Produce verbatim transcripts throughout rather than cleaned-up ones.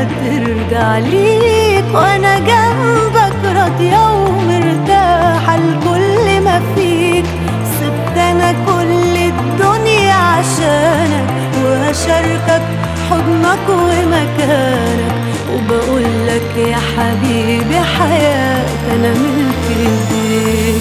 هترجع ليك، وانا جنبك راضية ومرتاحة لكل ما فيك. سبت انا كل الدنيا عشانك، وهشاركك حضنك ومكانك، وبقولك يا حبيبي حياتي انا ملك ايديك.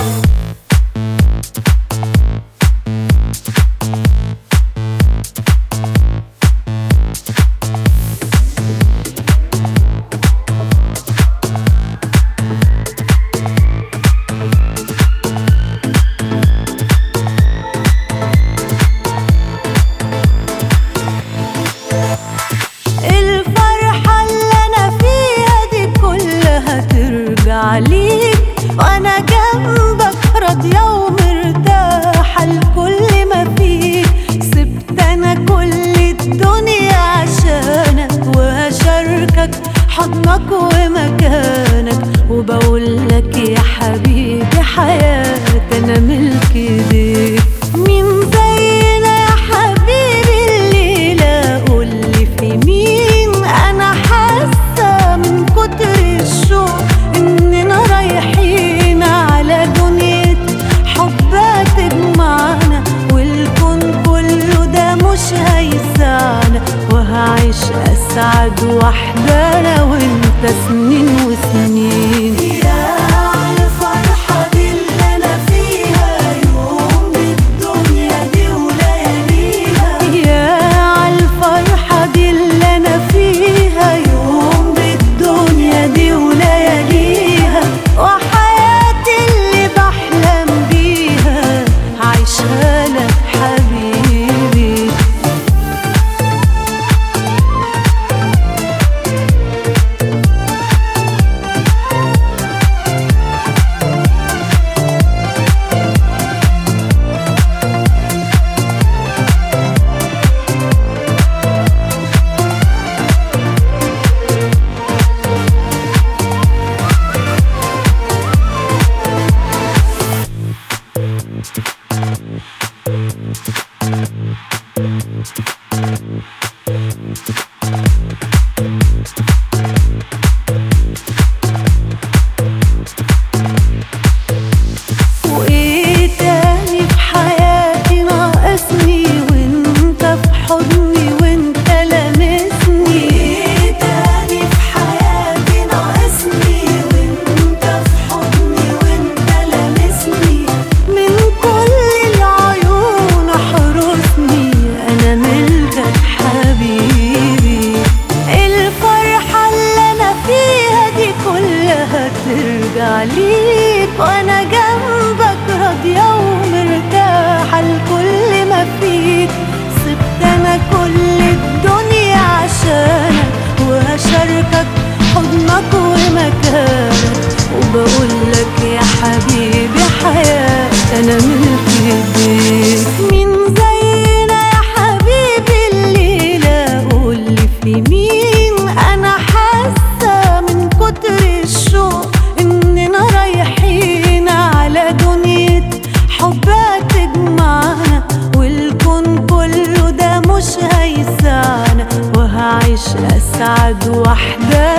عليك وانا جنبك راضية ومرتاحة لكل ما فيك. سبت انا كل الدنيا عشانك، وهشاركك حضنك ومكانك، وبقولك يا حبيبي حياتي انا ملك ايديك. مين زينا يا حبيبي الليلة قولي في مين؟ انا حاسة من كتر الشوق إننا رايحين على دنيا حب تجمعنا، والكون كله ده مش هيسعنا، وهعيش أسعد وحدة أنا وإنت سنين وسنين. يا عالفرحة دي اللي أنا فيها، يوم بالدنيا دي ولياليها. يا عالفرحة دي اللي أنا فيها، يوم بالدنيا دي ولياليها، وحياتي اللي بحلم بيها عايشها لك حبيبي. وإيه تاني في حياتي ناقصني وإنت في حضني وإنت لامسني؟ وإيه تاني في حياتي ناقصني وإنت في حضني وإنت لامسني؟ من كل العيون احرسني أنا ملكك حبيبي. الفرحة اللي أنا فيها دي كلها ترجع ليك، وأنا جنبك راضية ومرتاحة لكل ما فيك. سبت أنا كل الدنيا عشانك، وهشاركك حضنك ومكانك، وبقولك يا حبيبي حياتي أنا ملك ايديك. مين زينا يا حبيبي الليلة قولي في مين؟ أنا حاسة من كتر الشوق إننا رايحين على دنيا حب تجمعنا، والكون كله ده مش هيسعنا، وهعيش أسعد وحدة